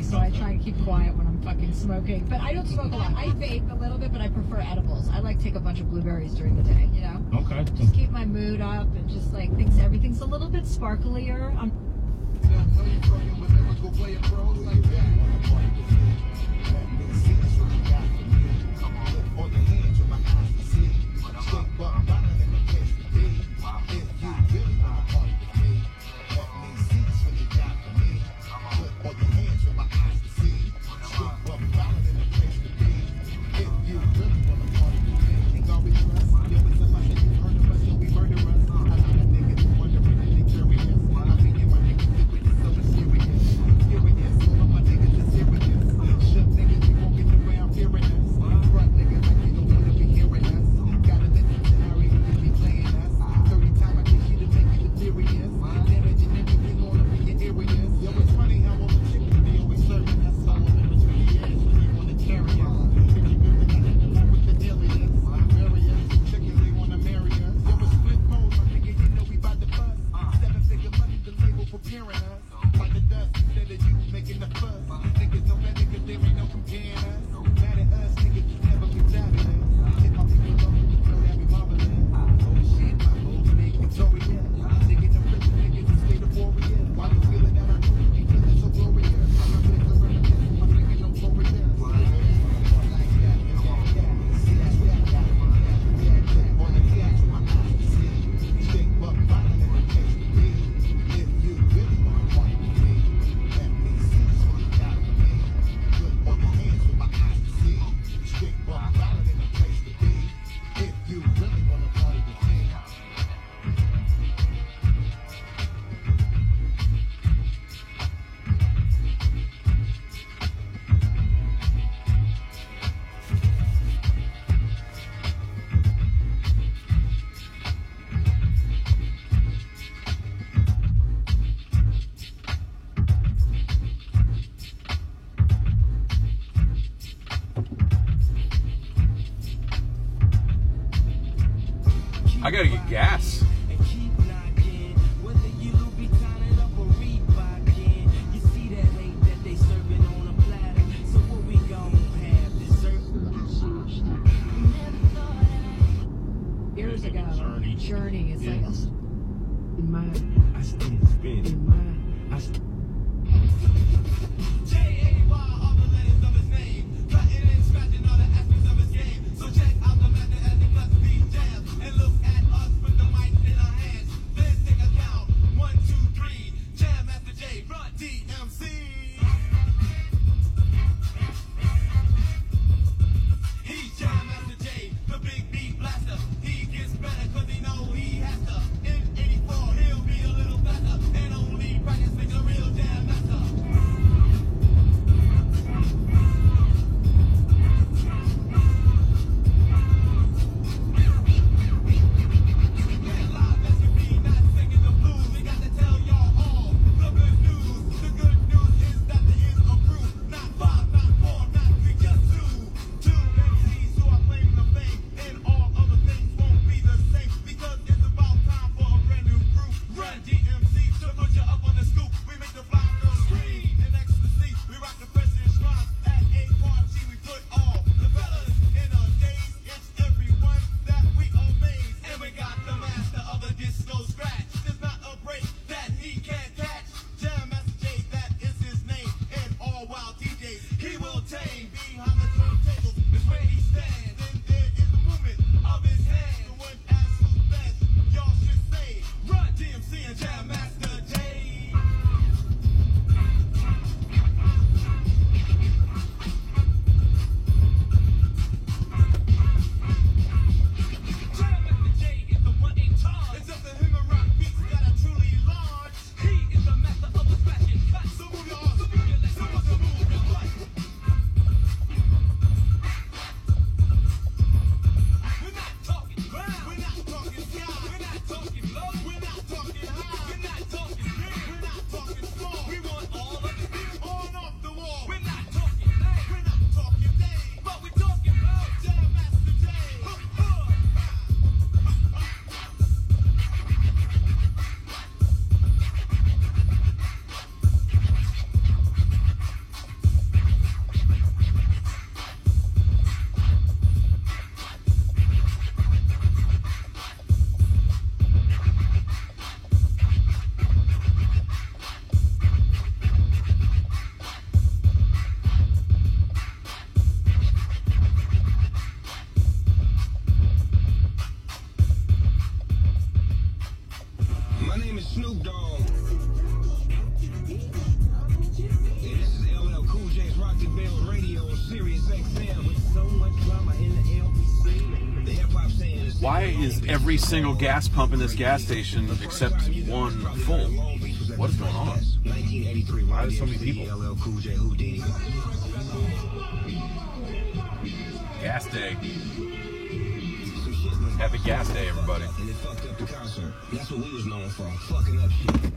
so I try and keep quiet when I'm fucking smoking. But I don't smoke a lot. I vape a little bit, but I prefer edibles. I like to take a bunch of blueberries during the day, you know? Okay. Just keep my mood up and just like everything's a little bit sparklier. I gotta get gas. Years ago, Journey is like in my Why is every single gas pump in this gas station except one full? What is going on? Why are there so many people? Gas day. Happy gas day, everybody. And it fucked up the concert. That's what we was known for, fucking up shit.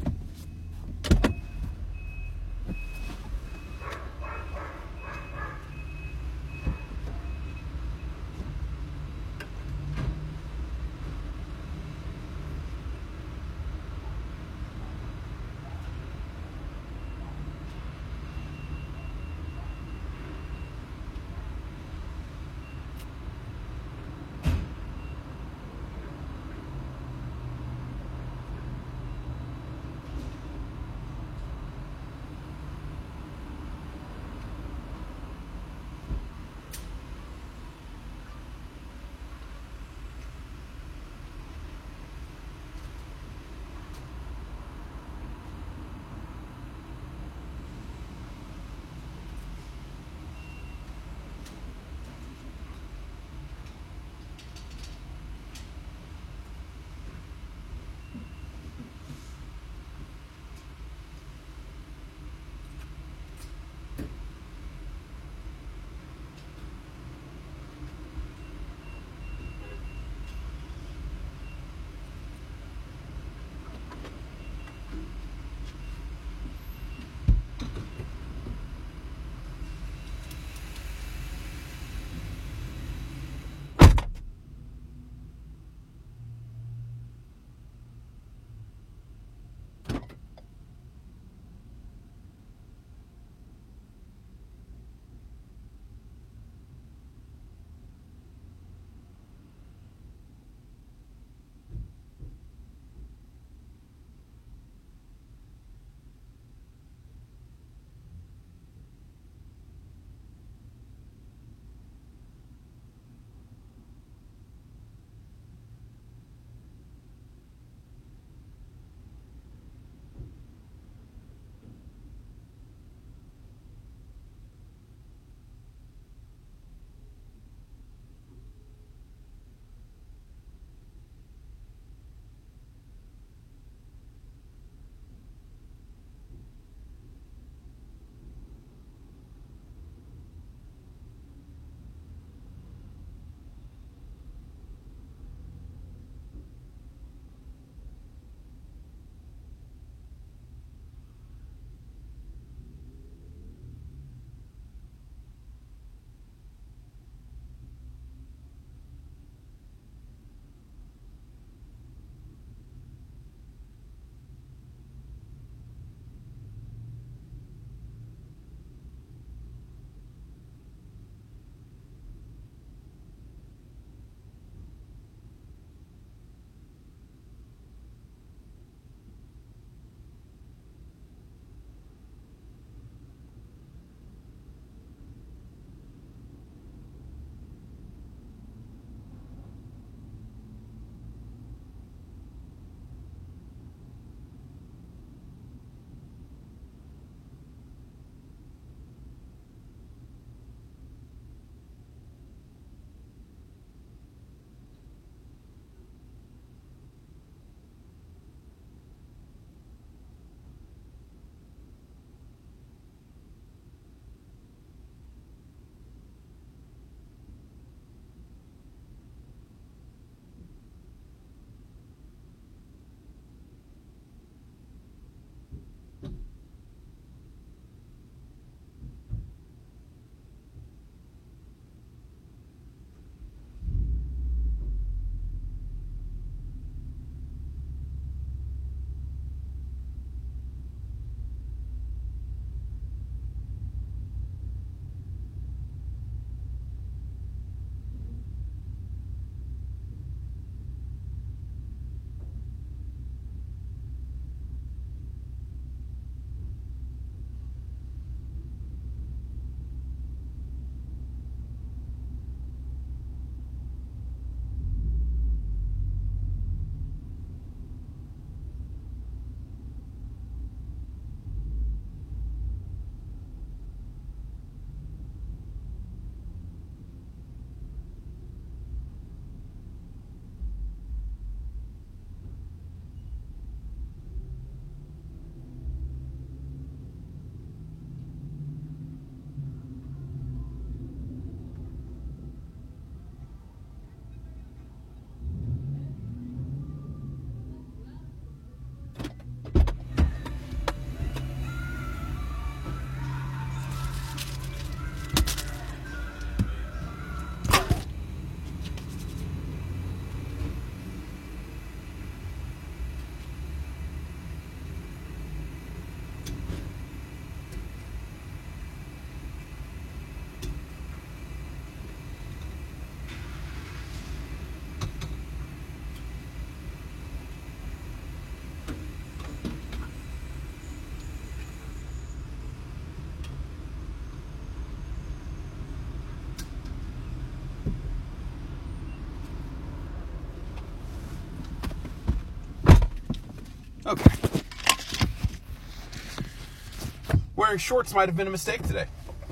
wearing shorts might have been a mistake today.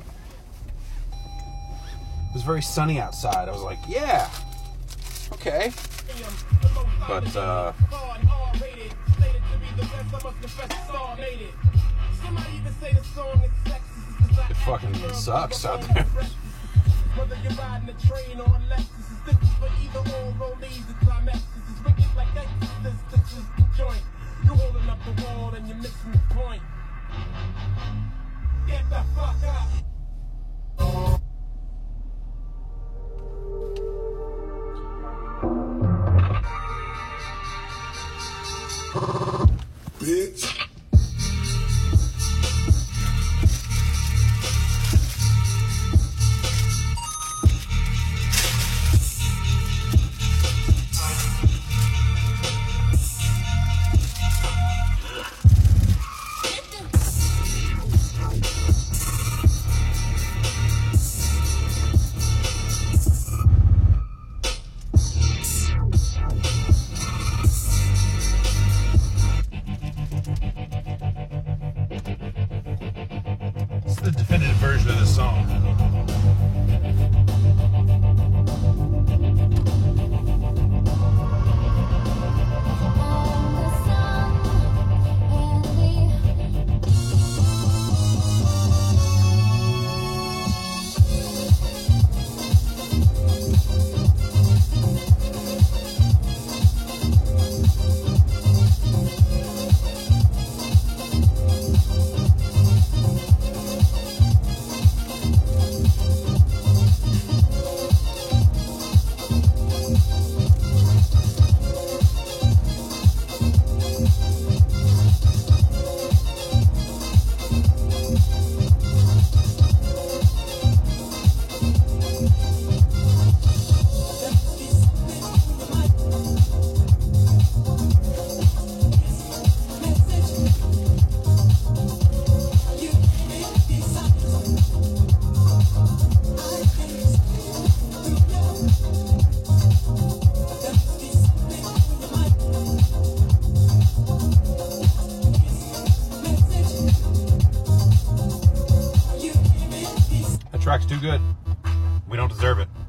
It was very sunny outside. I was like, yeah, okay. But, it fucking sucks out there. Whether you're riding a train or a Lexus, this is for either or rollies. The climax is wicked like Exodus. This is the joint. You're holding up the wall and you're missing the point. Get the fuck up. Bitch. The definitive version of the song. That track's too good. We don't deserve it.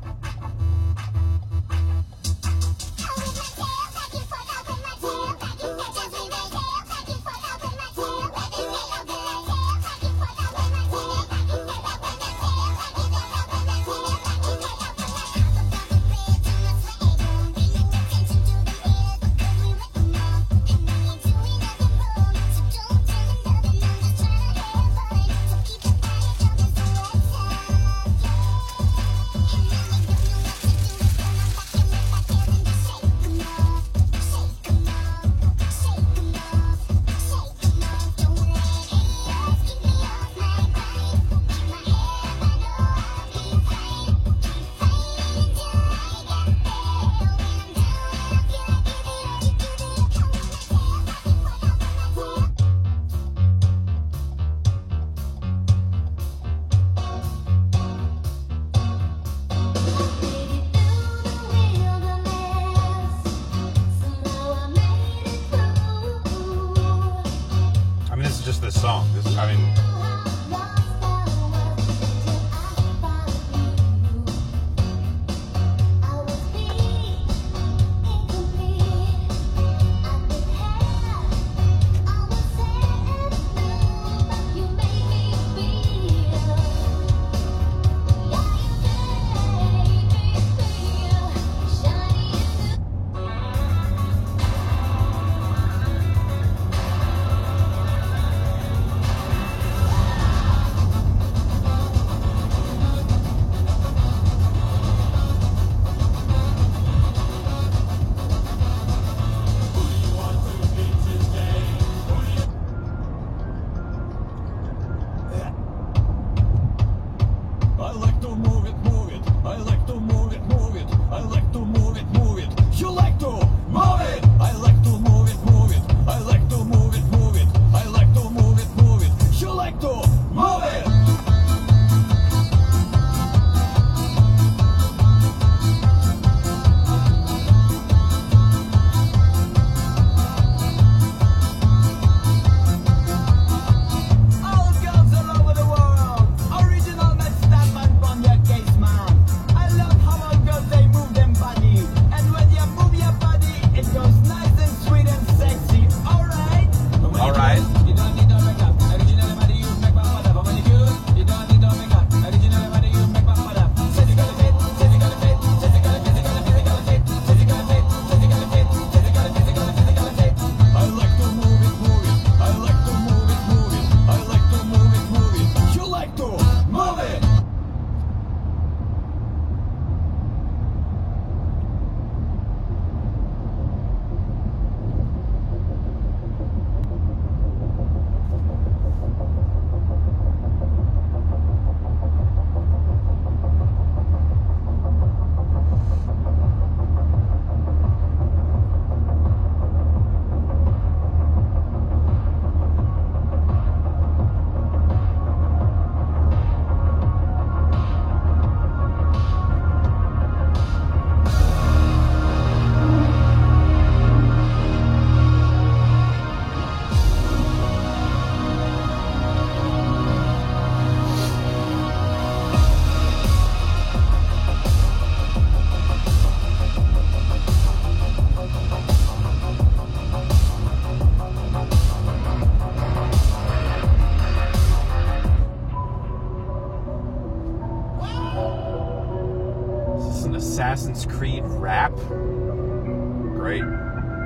Assassin's Creed rap. Great. 1, 2,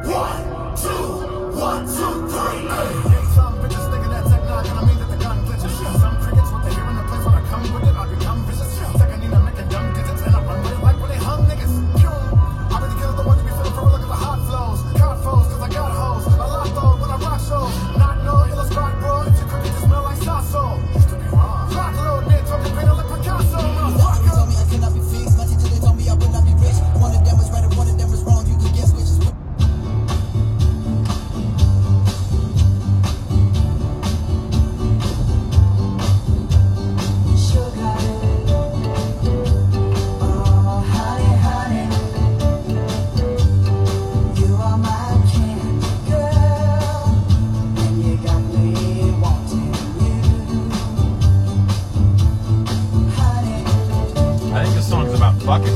1, 2, 3. Some bitches thinking that tech knock, and I mean that the gun glitches. Some crickets, what they hear in the place when I come with it, I become vicious. Second, need to make a dumb digits, and I run with it like when they hung niggas. I really kill the ones that be feeling for real, look at the hot flows. Caught foes, cause I got hoes. I lock those when I rock shows. Not no illustrate, bro. If your cricket just smell like Sasso. Used to be wrong. Lock load, man, talking painter like Picasso. They told me I cannot be fixed. My teacher, they told me I would not be rich. One of them was right and one of them was wrong. You can guess which is which. I think this song's about fucking.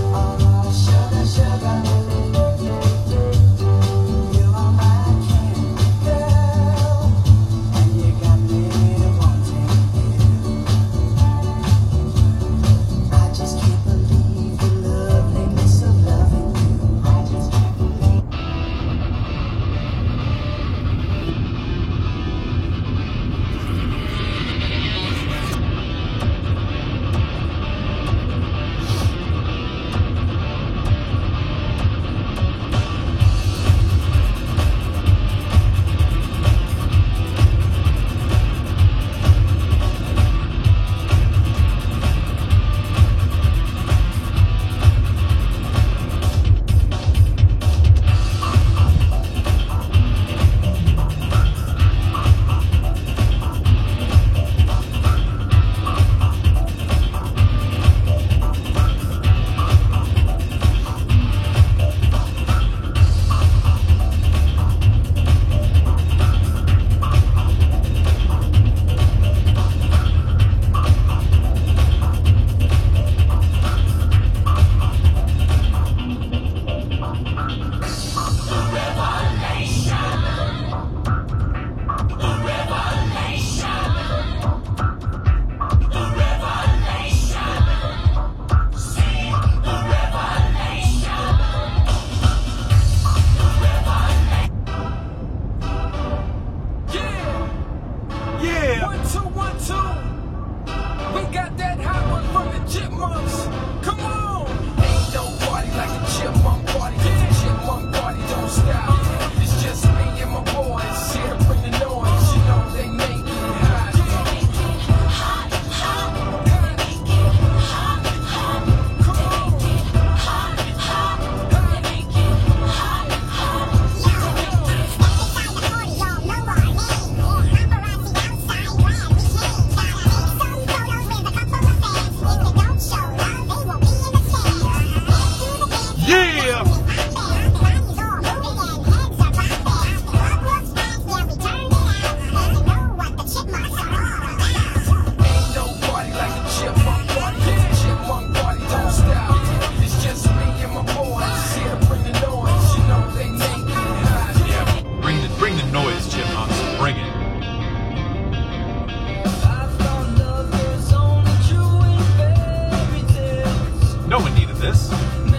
No one needed this.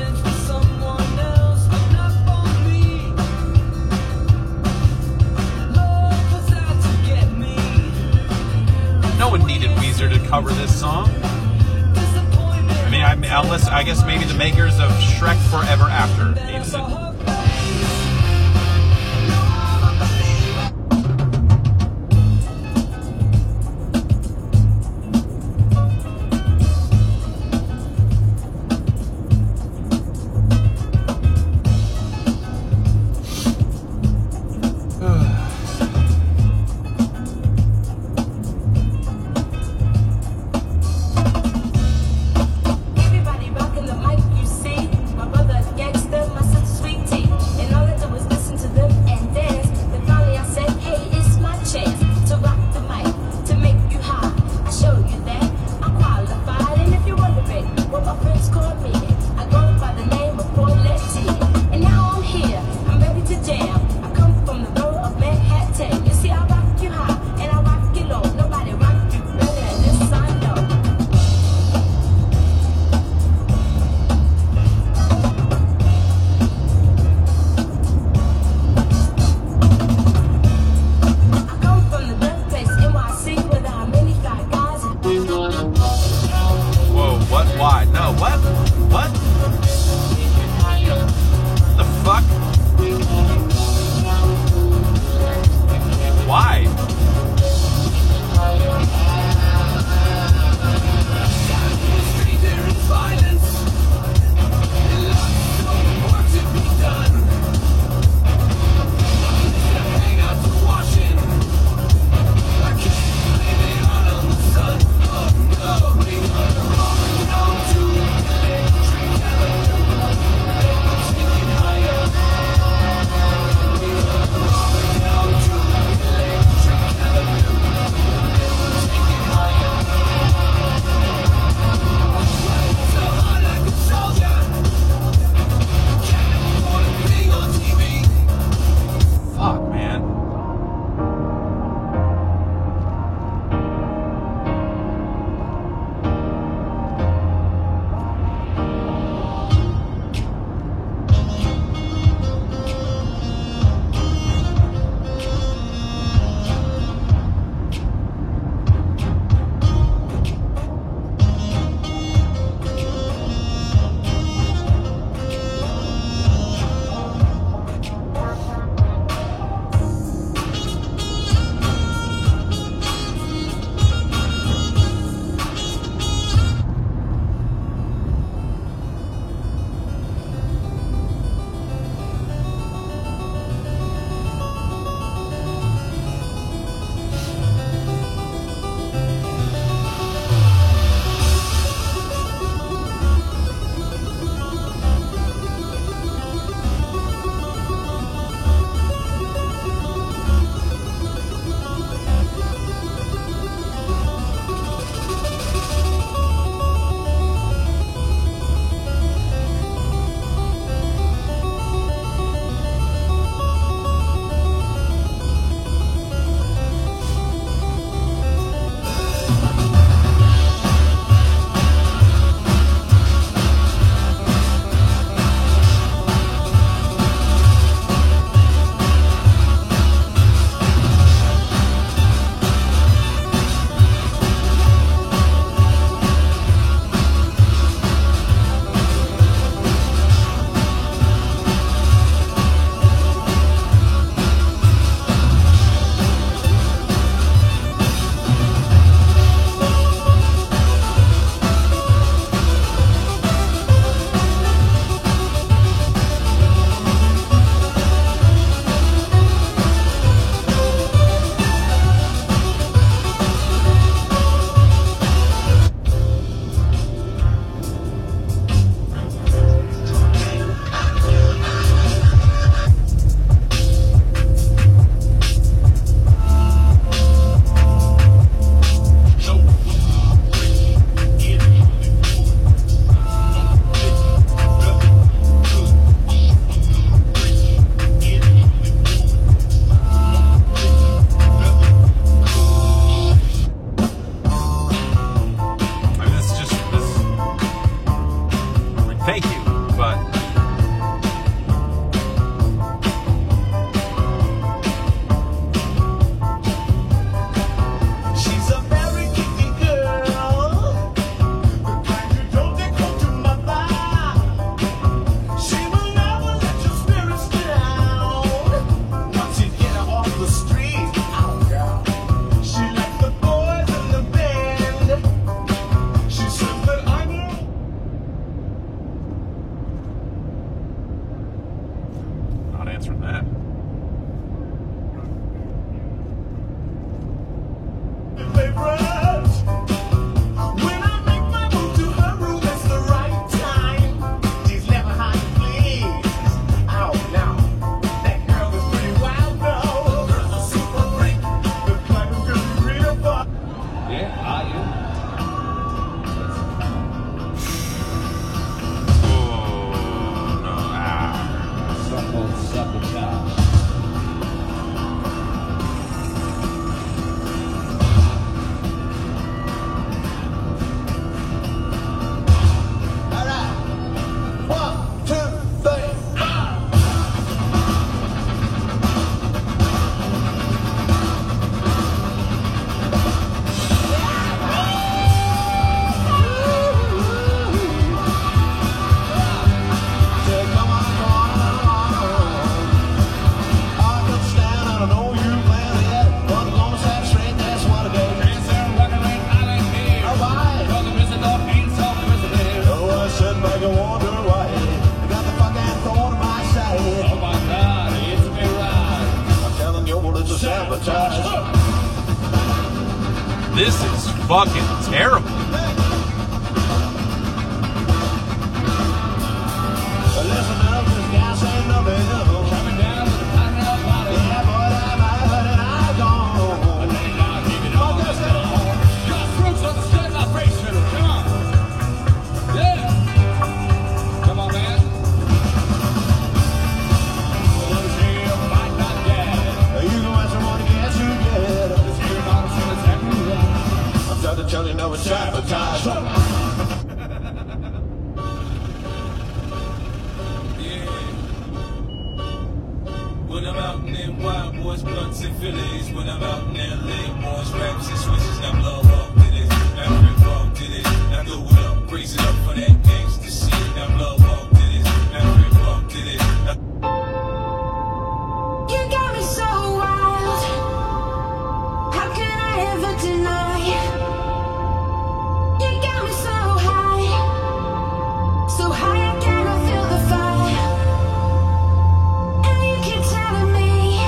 No one needed Weezer to cover this song. I mean, unless, I guess maybe the makers of Shrek Forever After needed it. fucking terrible. Listen up, this gas ain't nothing new. Coming down to the hot body. Yeah, boy, I'm out and I'm gone. Grassroots on the state operation. Come on. Yeah. Come on, man. This here might not get. You can watch someone get you get. This here bottle so it's happening wrong. I'm trying to tell you now it's sabotage. When I'm out in them wild boys, blunts and fillies. When I'm out in LA, boys, raps and switches. Now blow up to this, now rip up to this. Now do it up, raise it up for that gangsta shit. Now blow up to this, now rip up to this. You got me so wild. How can I ever deny? You got me so high. So high I cannot feel the fire. And you keep telling me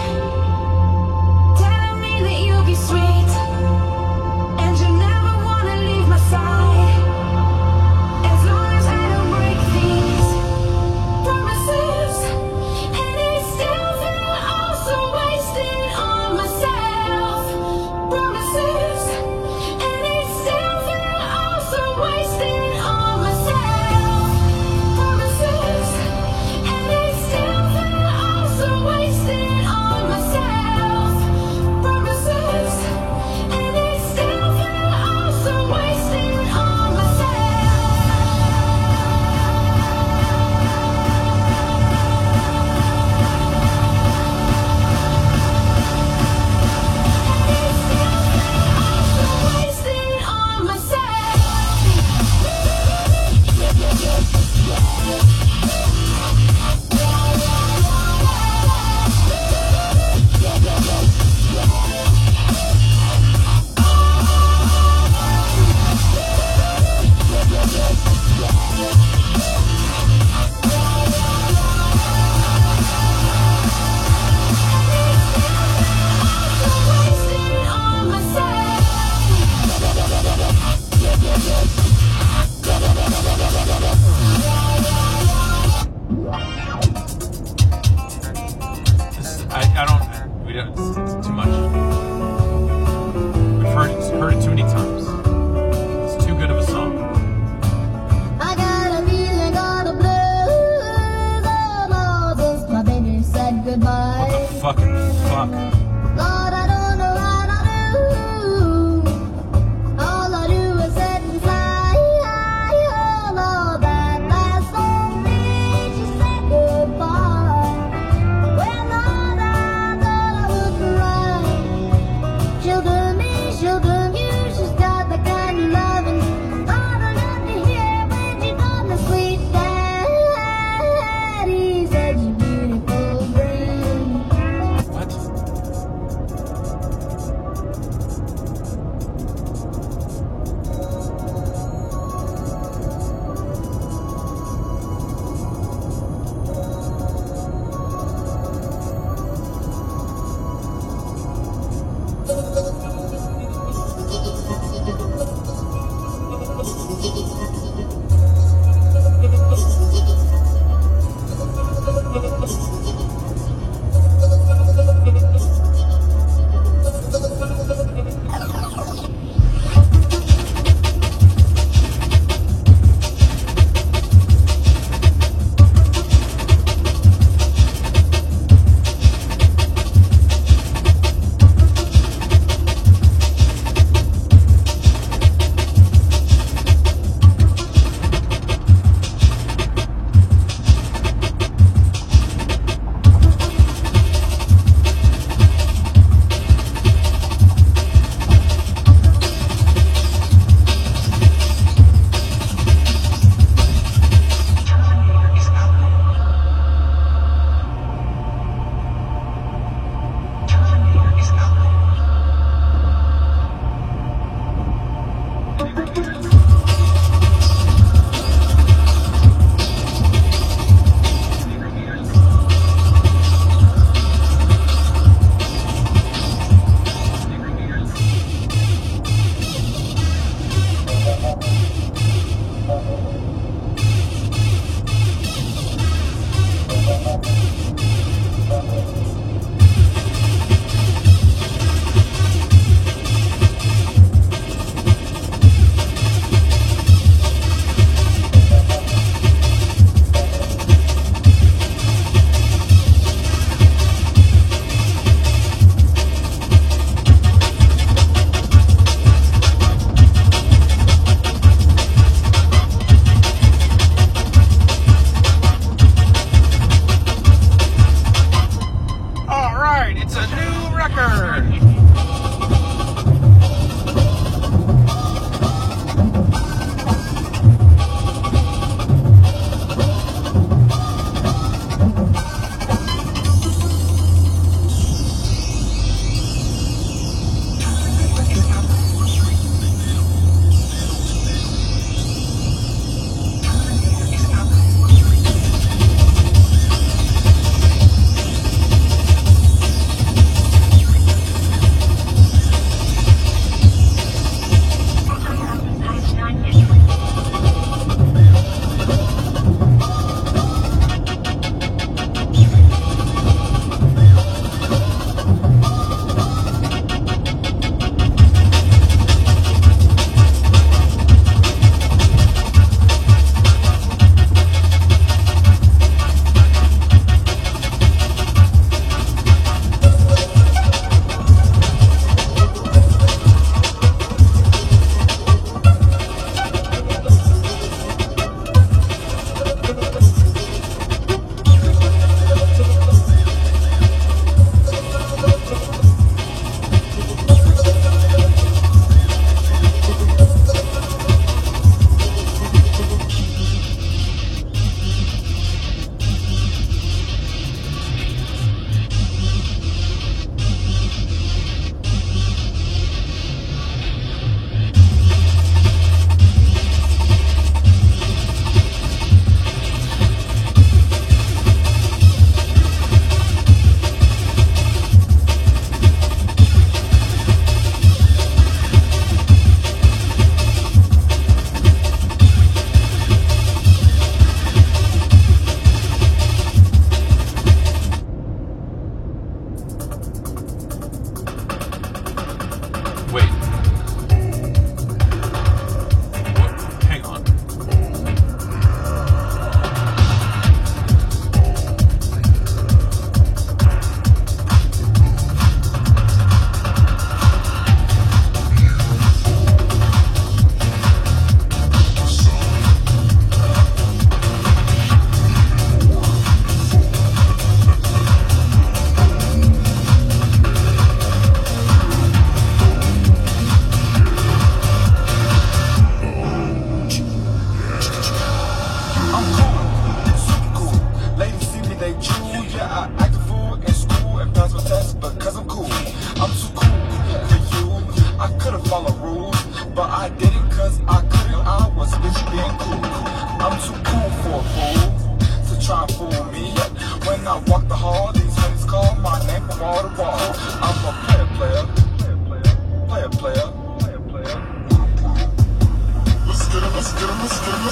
that you'll be sweet. And you never wanna leave my side. As long as I don't break these promises. And I still feel all so wasted on myself. Promises. And I still feel all so wasted on myself. Promises. And I still feel all so wasted on myself. Promises. And I still feel all so wasted on myself. Wasted on myself. Wasted on myself. I don't. We don't. It's too much. We've heard it too many times. It's too good of a song. I got a feeling of the blues all since my baby said goodbye. What the fucking fuck? Lord, I don't know what I do. All I do is sit and sigh. Oh, Lord, that last song made you say goodbye. Well, Lord, I thought I would cry. She'll do me, she'll do you. She's got the kind of loving. Lord, I love to hear when you're gonna sleep. Daddy said you beautiful dream. What?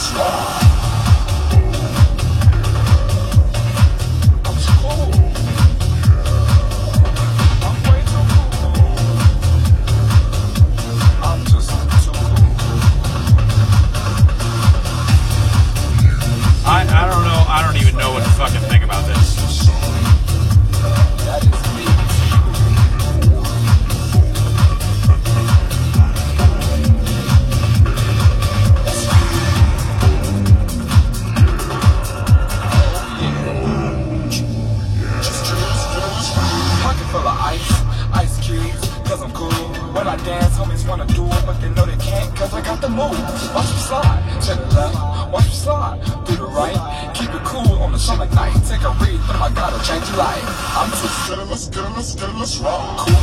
I don't even know what to fucking think about this. Pocket full of ice cubes, cause I'm cool. When I dance, homies wanna do it, but they know they can't, cause I got the move. Watch me slide to the left, watch me slide to the right. Keep it cool on the summer night. Take a read, but I gotta change your life. I'm too scared, let's rock. Cool.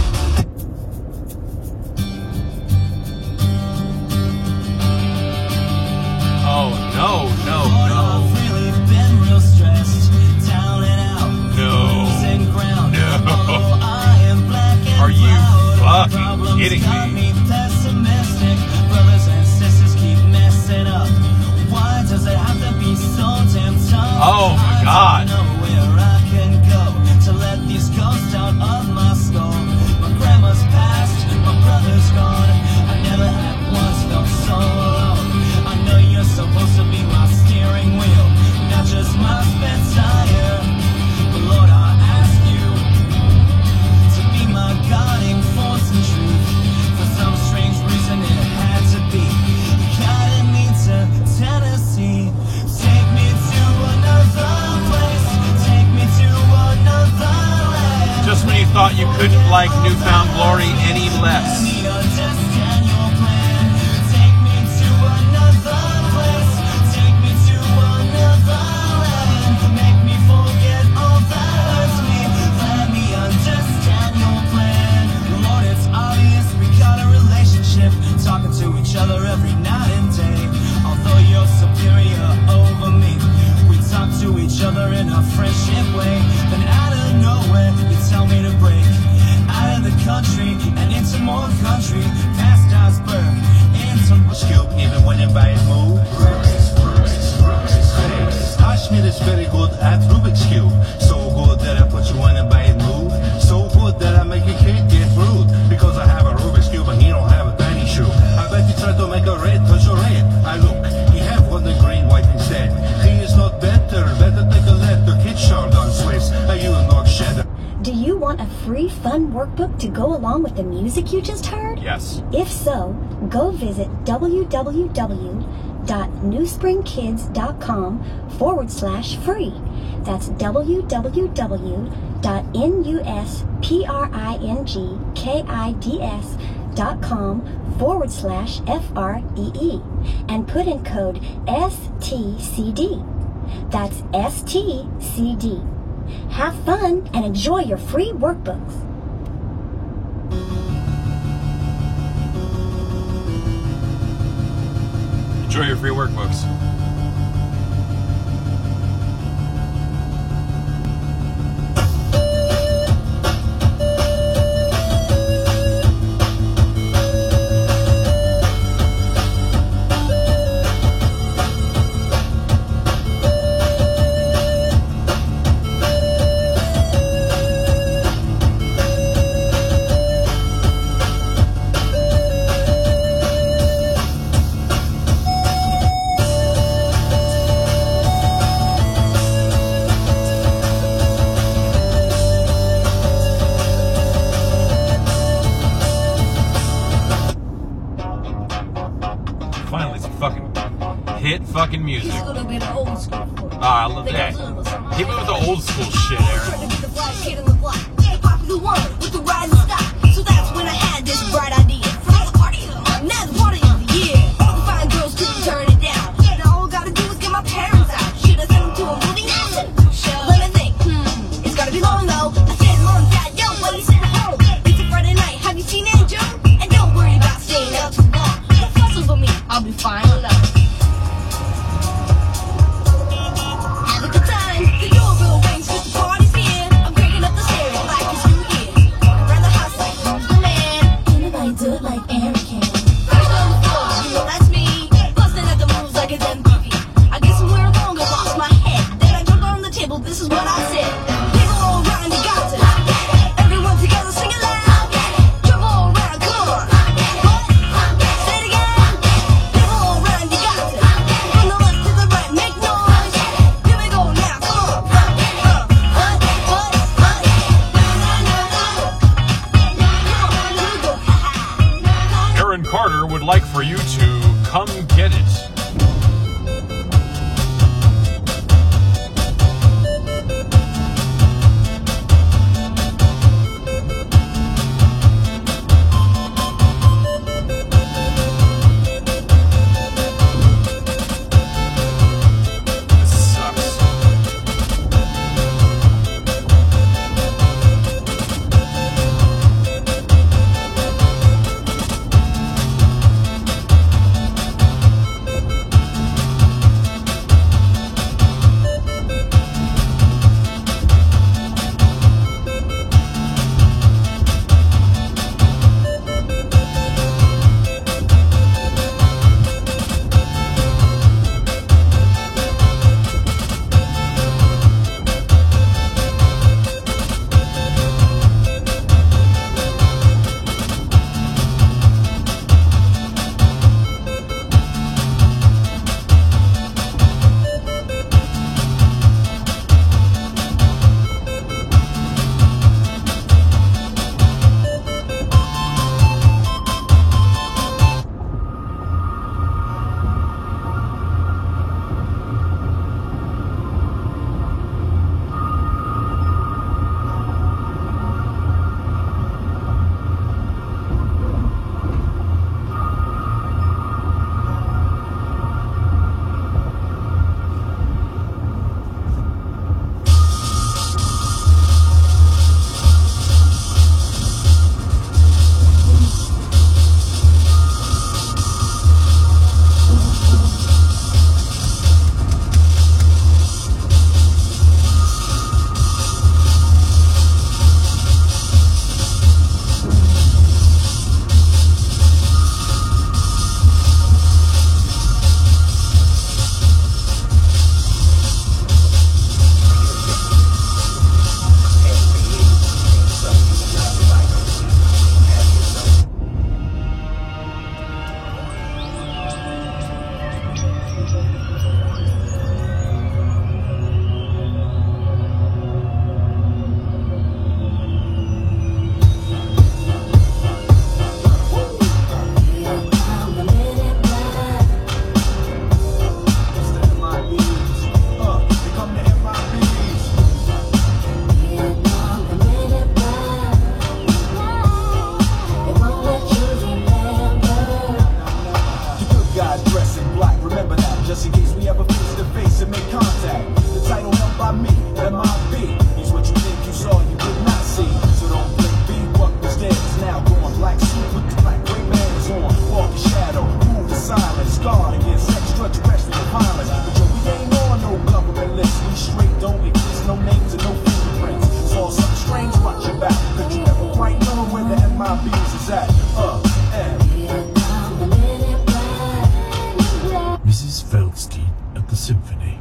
Oh, no. I've really been real stressed, down and out. No. Losing ground. No. Oh, I am black and Are you proud. fucking Problems kidding got me? Pessimistic. Brothers and sisters keep messing up. Why does it have to be so damn tough? Oh my God. I don't know where I can go to let these ghosts out of my skull. My grandma's passed, my brother's gone. I never had once felt so alone. I know you're supposed to be my steering wheel, not just my spare tire. But Lord, I ask you to be my guiding force and truth. For some strange reason it had to be. You guided me to Tennessee. Take me to another place. Take me to another land. Just when you thought you couldn't like Newfound Glory any less. Let me understand your plan. Take me to another place. Take me to another land. Make me forget all that hurts me. Let me understand your plan. Lord, it's obvious we got a relationship, talking to each other every night and day. Although you're superior over me, we talk to each other in a friendship way. Then out of nowhere, you tell me to break out of the country and into more country, past Iceberg, into Cube, even when in bad mood. Ashmir is very good at Rubik's Cube. So good that I put you in a bad mood. So good that I make a kid get rude. Because I have a Rubik's Cube and he don't have a tiny shoe. I bet you try to make a red touch a red. I look, he have one the green white instead. He is not better take a letter. Kid shard on Swiss, you not shedder. Do you want a free fun workbook to go along with the music you just heard? Yes. If so, go visit www.newspringkids.com/free. That's www.newspringkids.com/FREE and put in code STCD. That's STCD. Have fun and enjoy your free workbooks. Enjoy your free workbooks. Finally, some fucking hit fucking music. He's a little bit of old school for you. I love that. Hit me with the old school shit, Aaron. Trying to be the fly kid in the block. The popular one with the rising stock. So that's when I had this bright idea. For the party of the month, now the party of the year. All the fine girls couldn't turn it down. And all I gotta do is get my parents out. Should I send them to a movie? Let me think. It's gotta be long though. I said, Mom, Dad, yo, why you sitting home? It's a Friday night. Have you seen Angel? And don't worry about staying out too long. Don't fuss over me. I'll be fine alone. Have a good time. The doorbell rings 'cause the party's here. I'm cranking up the stereo like it's New Year. Around the house like the man. get it. Mrs. Feldstein at the Symphony.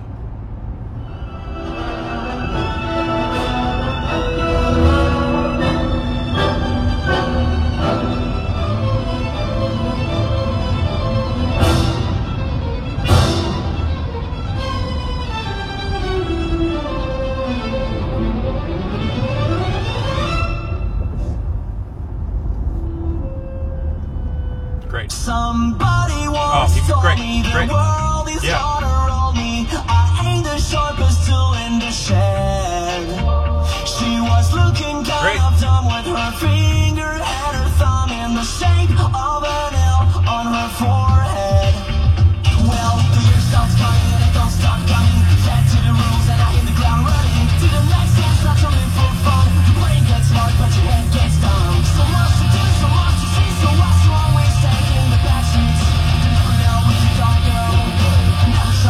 Great. Somebody once told me the world is harder on me. I ain't the sharpest tool in the shed. She was looking kind of dumb with her finger and her thumb in the shape of an L on her forehead. Well, the years don't start and it don't stop coming. Dead to the rules and I hit the ground running. To the next dance, not something for fun. Your brain gets smart, but your head gets dumb. So much to do, so much to see, so what's wrong with taking the back seats? You never know what you don't know. Never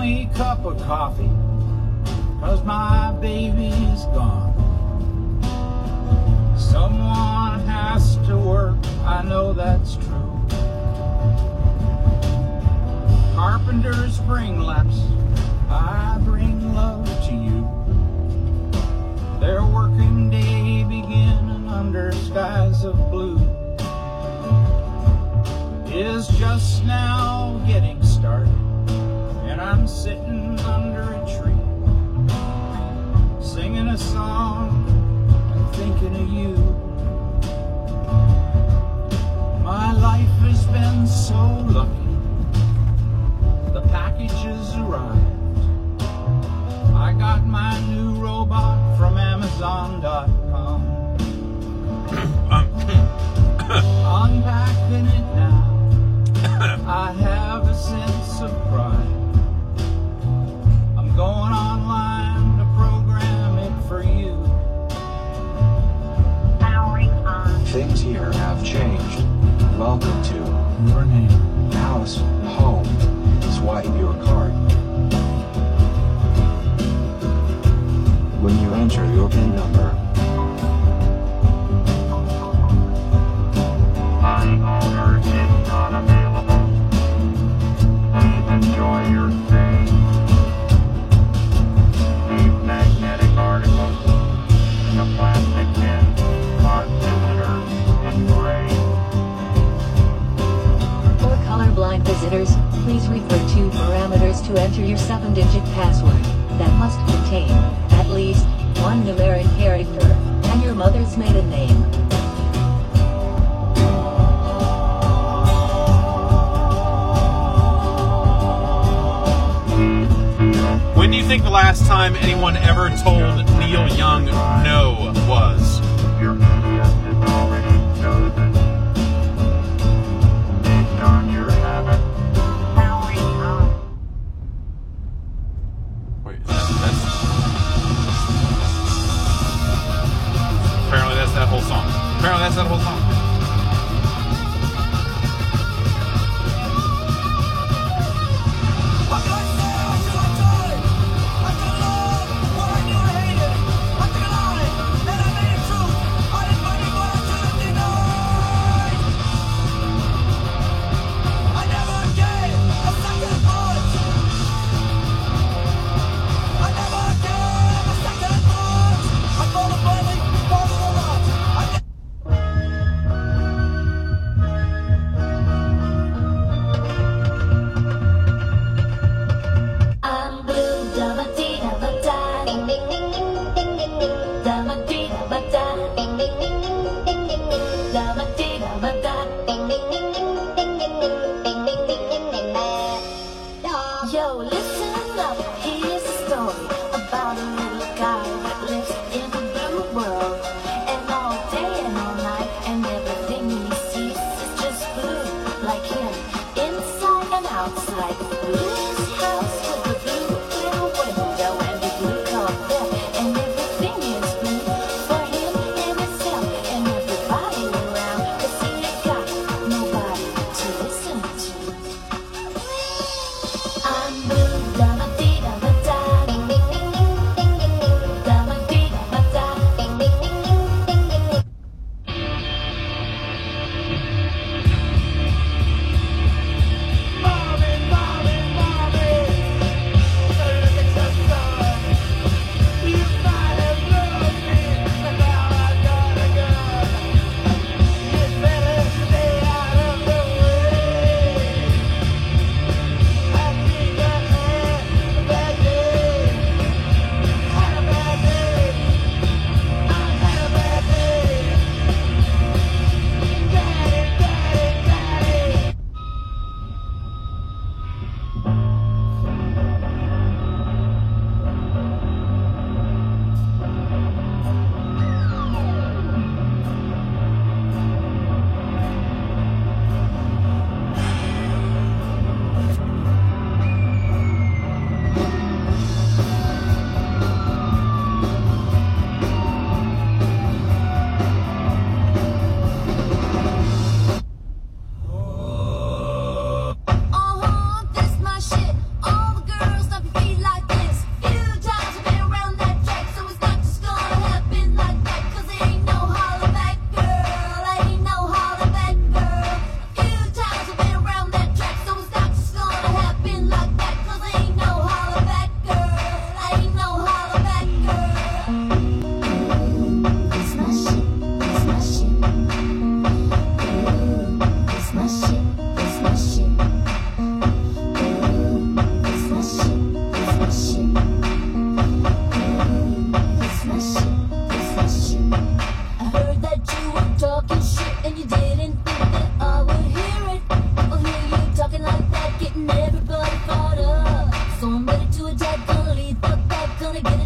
only cup of coffee, 'cause my baby's gone. Someone has to work, I know that's true. Carpenters bring laps, I bring love to you. Their working day beginning under skies of blue is just now getting started, and I'm sitting under a tree, singing a song and thinking of you. My life has been so lucky, the packages arrived. I got my new robot from Amazon.com. Unpacking it now, I have a sense of pride. I'm going online to program it for you. Powering on. Things here have changed. Welcome to Your name. House, Home. Swipe your card. When you enter your PIN number, Body owner is not available. Please enjoy your stay. These magnetic articles in a plastic bin are visitors in gray. For colorblind visitors, please refer to parameters to enter your 7-digit password that must contain at least one numeric character and your mother's maiden name. When do you think the last time anyone ever told Neil Young no was? Your guest is already chosen. Based on your habit. Powering on. Wait, that's apparently that's that whole song. Apparently that's that whole song.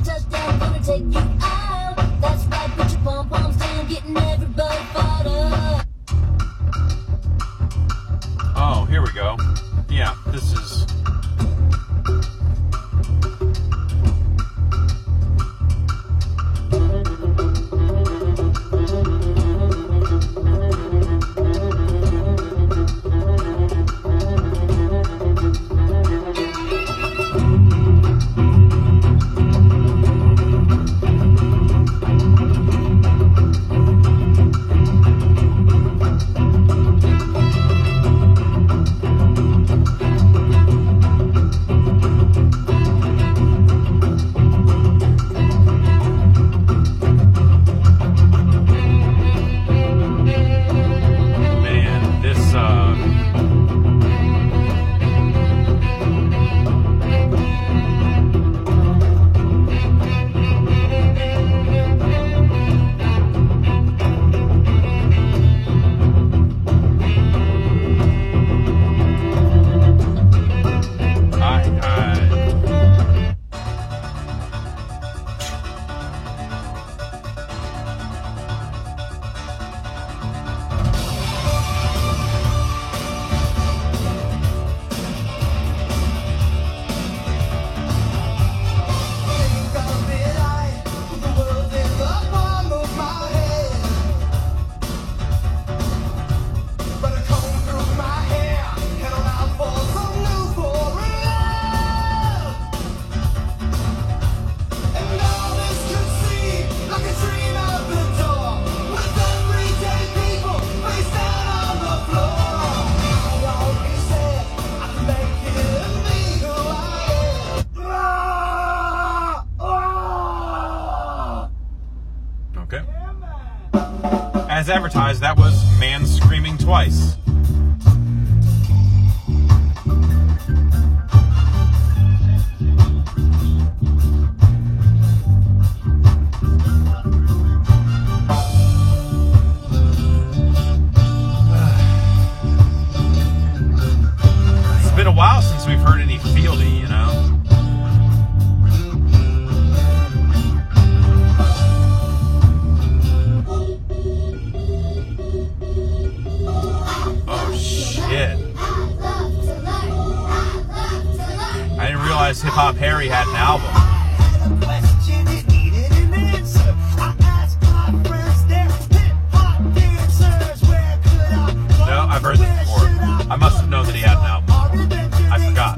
touchdown, gonna take you out. That's right, put your pom-poms down, getting everybody fired up. Oh, here we go. Yeah, this is... As advertised, that was Man Screaming Twice. It's been a while since we've heard any Fieldy, you know? Hip Hop Harry had an album. No, I've heard this before. I must have known that he had an album. I forgot.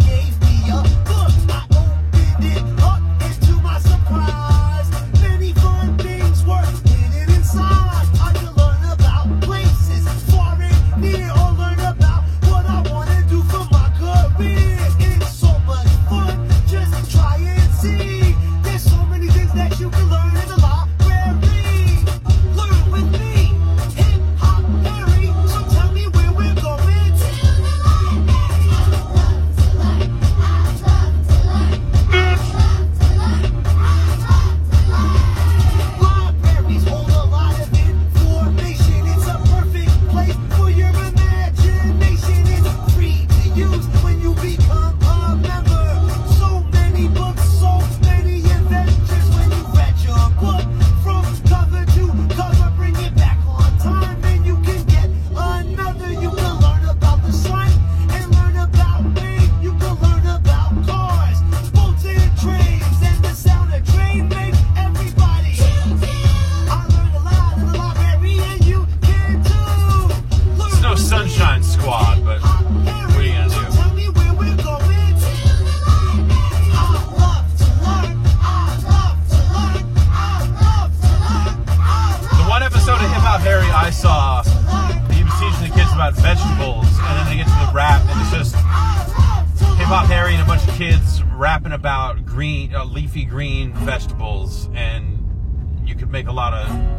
Rapping about green, leafy green vegetables, and you could make a lot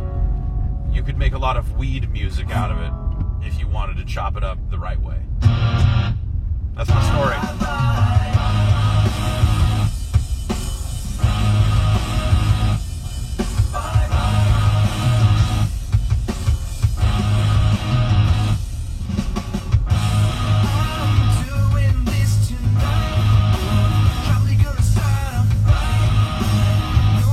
of weed music out of it if you wanted to chop it up the right way. That's my story. Doing this tonight, probably gonna start a fight.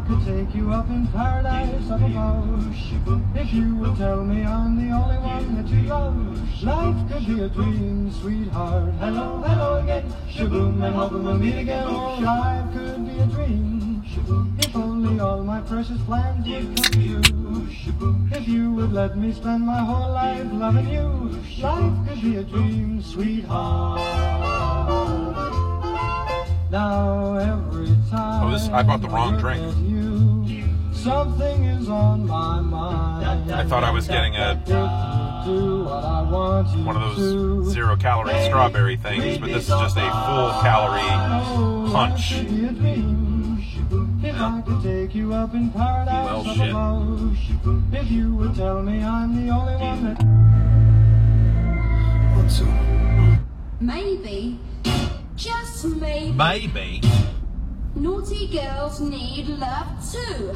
could take you up in paradise up above, if you would tell me I'm the only one that you love, life could be a dream, sweetheart. Hello, hello again, shaboom, and hoping we'll meet again. Oh, life could be a dream, if only all my precious plans would come true. If you would let me spend my whole life loving you, life could be a dream, sweetheart. Now every time I bought the wrong drink. Something is on my mind. I thought I was getting one of those 0-calorie strawberry things, but this is just a full calorie punch. If I could take you up in paradise Well, shit. if you would tell me I'm the only one that... What's up? Maybe, just maybe, Maybe. naughty girls need love too.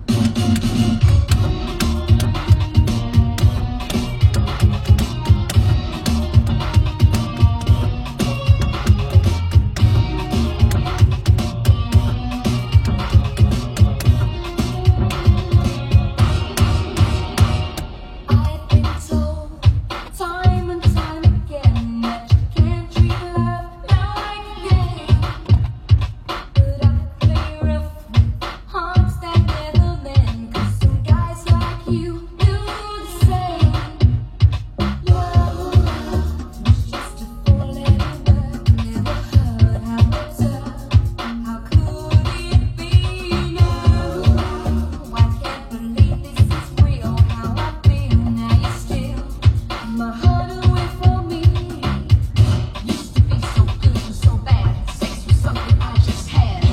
I've been told time and time again that you can't treat love like a game. But I play rough with hearts that never mend, 'cause some guys like you do the same. Love was just a four-letter word, never heard how it's done. How could it be now? I can't believe this is real. How I feel now, you're still my heart away from me. Used to be so good and so bad. Sex was something I just had.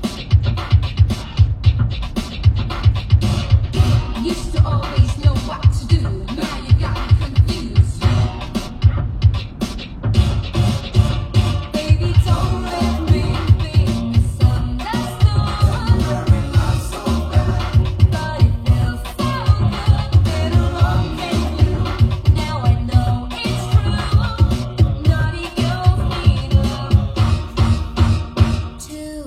Used to always know what to do. Now you got me confused. Baby, don't let me be misunderstood. Not so bad, but it felt so good. Been along with you. Now I know it's true. Naughty girls need love too.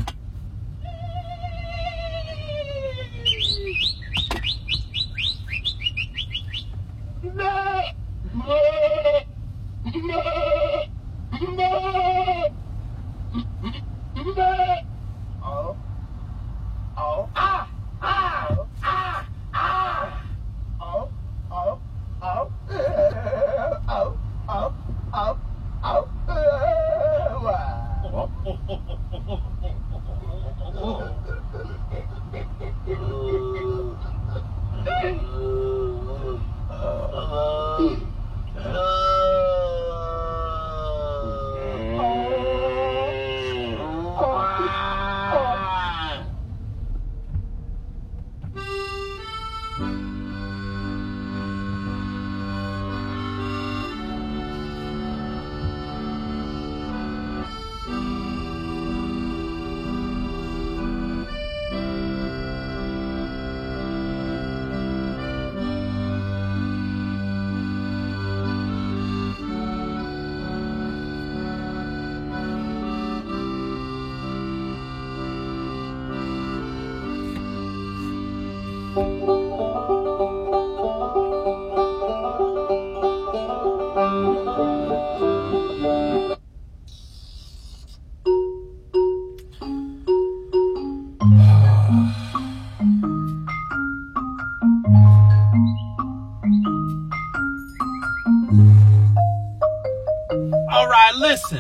All right, listen.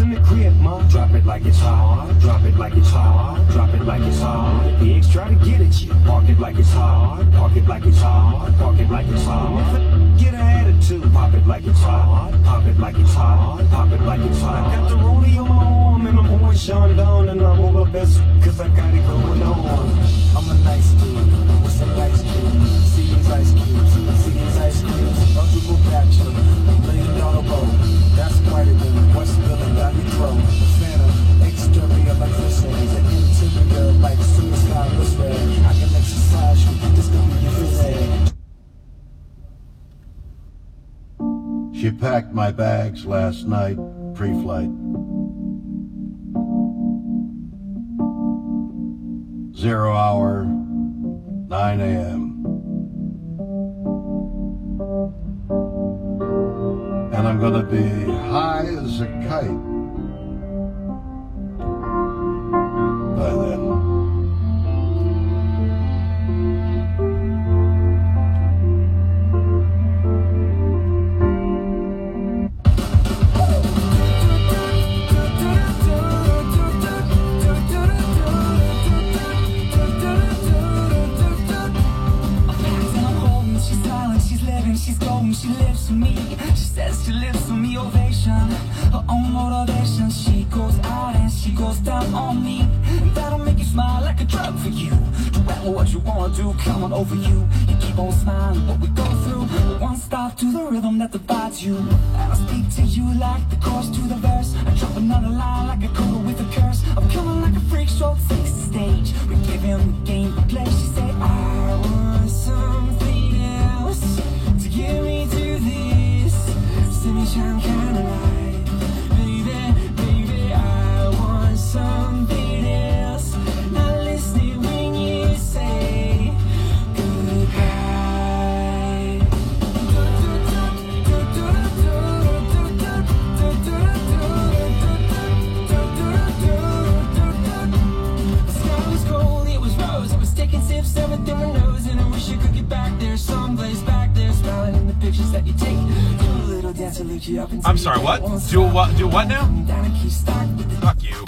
in the crib, ma. Drop it like it's hard, drop it like it's hard, drop it like it's hard. Pigs try to get at you. Park it like it's hard, park it like it's hard, park it like it's hard. Get an attitude, pop it like it's hard, pop it like it's hard, pop it like it's hard. I got the rollie on my arm and I'm pouring Sean down and I'm over best cause I got it going on. I'm a nice dude with some nice cubes. See these ice cubes, see these ice cubes. Don't you go back to $1 million boat. That's quite a good. What's spilling down your throat? Phantom, exterior like fishes, an interior like suicide was red. I can exercise you, this could be your phys. She packed my bags last night, pre-flight. 0 hour, 9 a.m. And I'm gonna be high as a kite by then. She's golden, she lives for me. She says she lives for me, ovation. Her own motivation. She goes out and she goes down on me. And that'll make you smile like a drug for you. Do whatever what you wanna do, come on over you. You keep on smiling what we go through. One stop to the rhythm that divides you. And I speak to you like the chorus to the verse. I drop another line like a coda with a curse. I'm coming like a freak show, takes the stage. We give him the game to play. She say, I want something else. Get me to this semi-charm kind of life. Baby, baby, I want something else. Not listening when you say goodbye. The sky was cold, it was rose. I was taking sips, everything I knows. And I wish I could get back there, someplace back there. Smiling in the pictures that you take. Do a little dance to lift you up. I'm sorry, what? Do what now? Fuck you.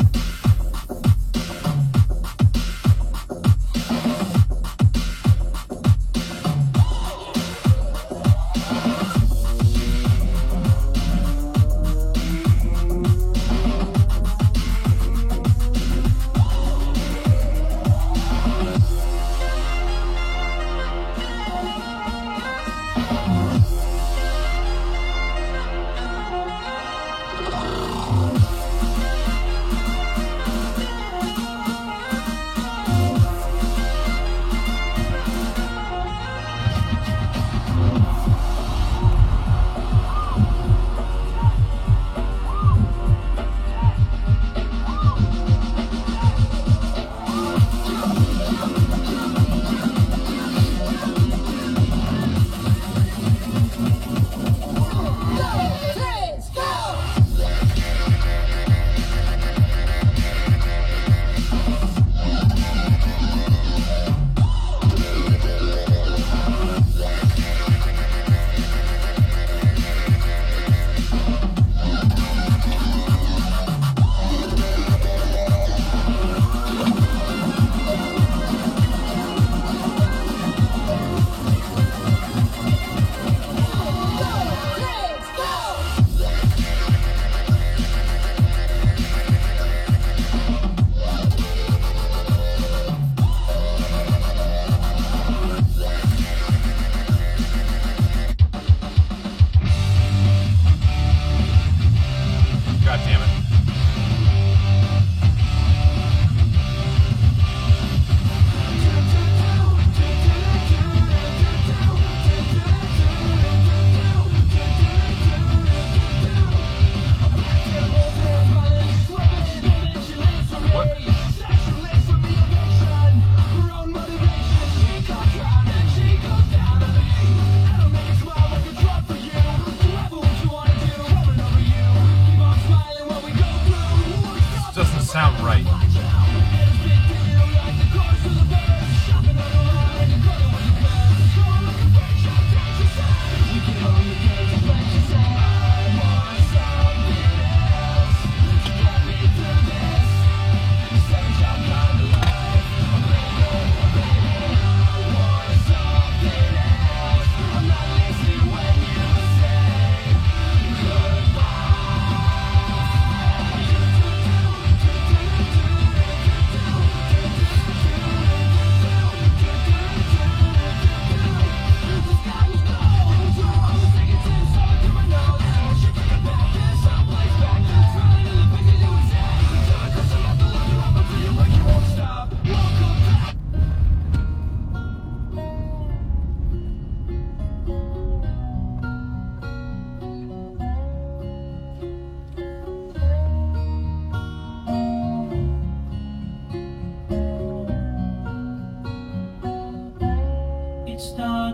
sound right.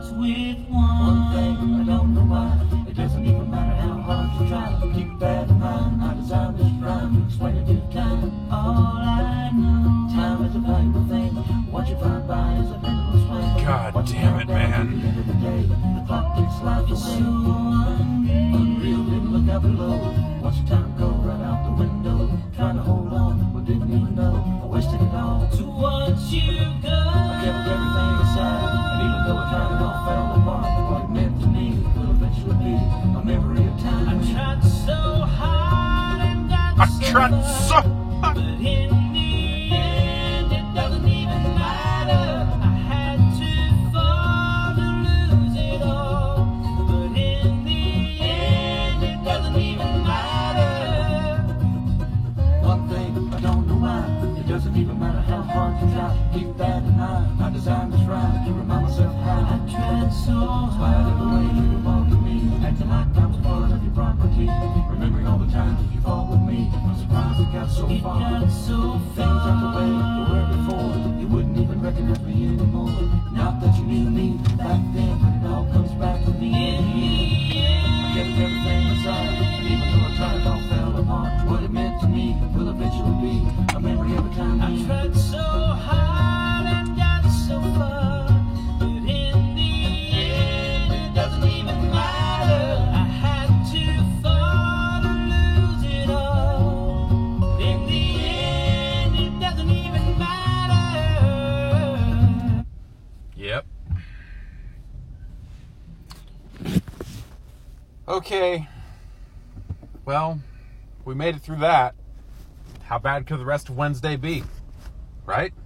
starts with one thing, I don't know why. It doesn't even matter how hard you try. Keep that in mind. I designed this rhyme to explain it to time. All I know, time is a valuable thing. What you find by is a pendulum swing. God damn it, man. At the end of the day, the clock takes life away. So unreal, didn't look out below. Watch your time go right out the window. Trying to hold on, but didn't even know I wasted it all. To watch you go. I kept everything aside, and even though I tried, it all fell apart. What it meant to me will eventually be a memory of time. I tried so hard and got so hard, but in the end, it doesn't even matter. I had to fall to lose it all, but in the end, it doesn't even matter. One thing, I don't know why. It doesn't even matter how hard you try. Keep that in mind. I designed this rhyme to remind myself how I tried so hard. Inspired of the way you were walking me, acting like I was part of your property. Remembering all the times that you fought with me. I'm surprised it got so far. Things aren't the way they were before. You wouldn't even recognize me anymore. Not that you knew me back then, but it all comes back to me in the end. I kept everything aside, and even though I tried, it all fell apart. What it meant to me will eventually be a memory every time. I tried so hard and got so far, but in the end, it doesn't even matter. I had to fall to lose it all. In the end, it doesn't even matter. Yep. Okay. Well, we made it through that. How bad could the rest of Wednesday be? Right?